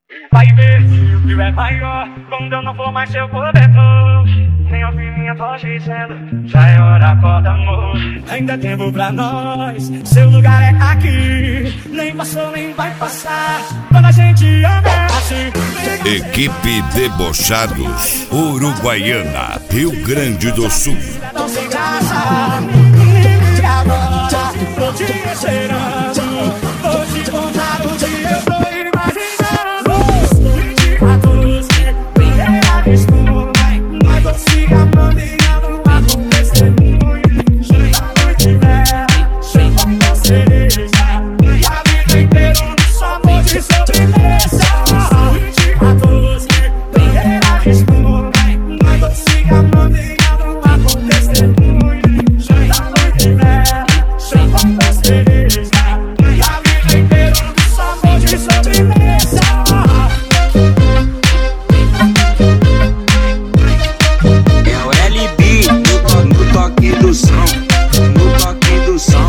Vai ver, o frio é maior quando eu não for mais seu cobertor. Nem ouvir minha voz dizendo, já é hora, acorda, amor. Ainda é tempo pra nós, seu lugar é aqui. Nem passou, nem vai passar, quando a gente ama é assim. Equipe Debochados, Uruguaiana, Rio Grande do Sul. Não sem graça, e agora, tô te esperando. Vou te contar o que eu tô imaginando. 24, primeira vez com nós dois se amando e não acontecer muito. Chega a noite velha, sem como cereja, e a vida inteira só amor de sobremesa. 24, primeira vez com nós dois se amando e não acontecer muito. Chega a noite velha, sem como cereja, e a vida inteira só amor de sobremesa. É o LB no toque do som, no toque do som.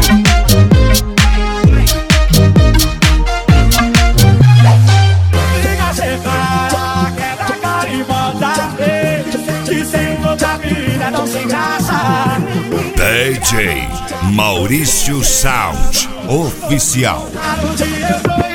Liga, separa, quebra a cara e volta a ver. Que sem outra vida não sem graça. DJ Maurício Sound Oficial. Um dia eu tô